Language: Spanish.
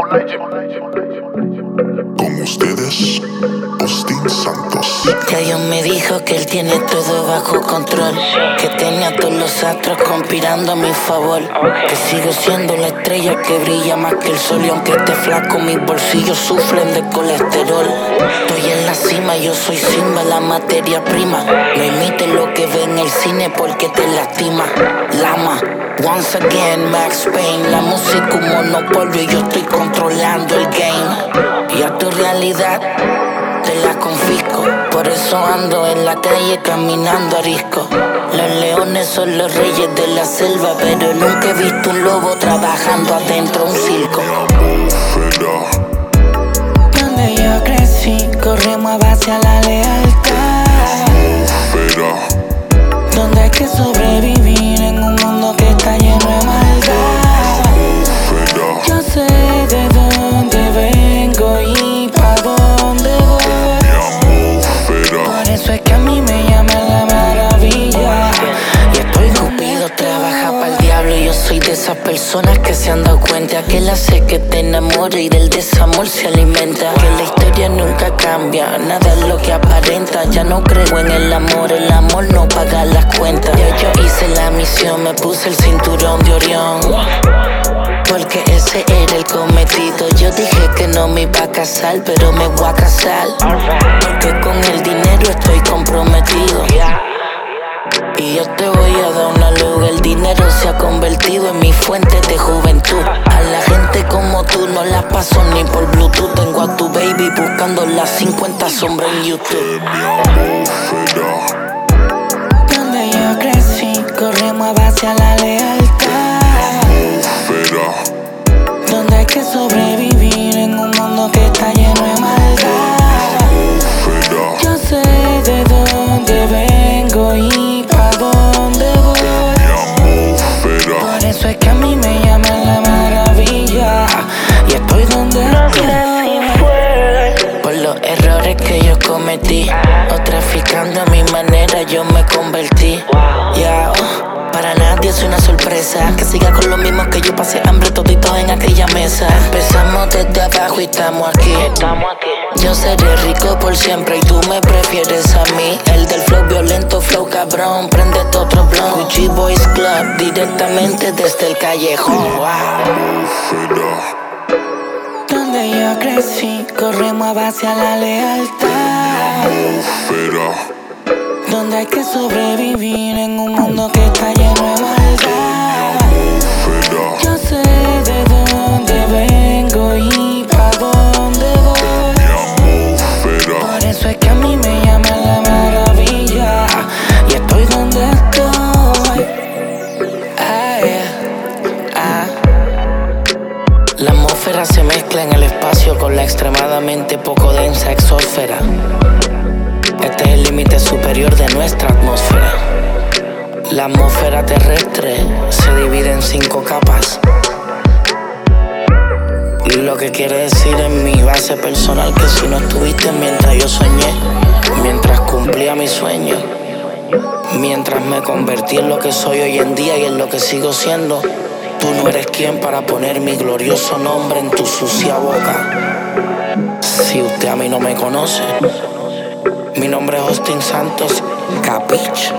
Con ustedes, Austin Santos. Ya Dios me dijo que él tiene todo bajo control, que tenía todos los astros conspirando a mi favor, que sigo siendo la estrella que brilla más que el sol. Y aunque esté flaco, mis bolsillos sufren de colesterol. Estoy en la cima, yo soy Simba, la materia prima. No imites lo que ve en el cine porque te lastima. Lama, once again, Max Payne. La música un monopolio y yo estoy controlando el game. Y a tu realidad te la confisco, por eso ando en la calle caminando arisco. Los leones son los reyes de la selva, pero nunca he visto un lobo trabajando adentro de un circo. Donde yo crecí, corremos a base a la lealtad. Donde hay que sobrevivir en un mundo que está lleno de maldad. Yo sé de dónde vengo y pa' dónde voy. Por eso es que a mí me llaman la maravilla. Y estoy Cupido, trabaja pa'l diablo. Y yo soy de esas personas que se han dado cuenta que él hace que te enamore y del desamor se alimenta. Que la historia nunca cambia, nada es lo que aparenta. Ya no creo en el amor no paga las cuentas. Yo hice la misión, me puse el cinturón de Orión, porque ese era el cometido. Yo dije que no me iba a casar, pero me voy a casar, porque con el dinero estoy comprometido. Y yo te voy a dar una luz. El dinero se ha convertido en mi fuente de juventud. A la gente como tú no la paso ni por Bluetooth. Tengo a tu baby buscando las 50 sombras en YouTube. Donde yo crecí, corremos a base a la lealtad. Donde hay que sobrevivir en un mundo que está lleno de maldad. Yo sé de dónde vengo y pa' dónde voy. Por eso es que a mí me llaman la maravilla. Y estoy donde estoy por los errores que yo cometí, o traficando a mi manera yo me convertí. Para nadie es una sorpresa que siga con lo mismo, que yo pasé hambre toditos en aquella mesa. Empezamos desde abajo y estamos aquí. Yo seré rico por siempre y tú me prefieres a mí. El del flow violento, flow cabrón, prendete otro blog. Gucci Boys Club, directamente desde el callejón. Donde yo crecí, corremos a base a la lealtad. Donde hay que sobrevivir en un mundo que está lleno de maldad. Yo sé de dónde vengo y pa' dónde voy. Por eso es que a mí me llaman la maravilla. Y estoy donde estoy. La atmósfera se mezcla en el espacio con la extremadamente poco densa exósfera. Este es el límite superior de nuestra atmósfera. La atmósfera terrestre se divide en 5 capas. Lo que quiere decir en mi base personal que si no estuviste mientras yo soñé, mientras cumplía mi sueño, mientras me convertí en lo que soy hoy en día y en lo que sigo siendo, tú no eres quien para poner mi glorioso nombre en tu sucia boca. Si usted a mí no me conoce, mi nombre es Austin Santos, Capich.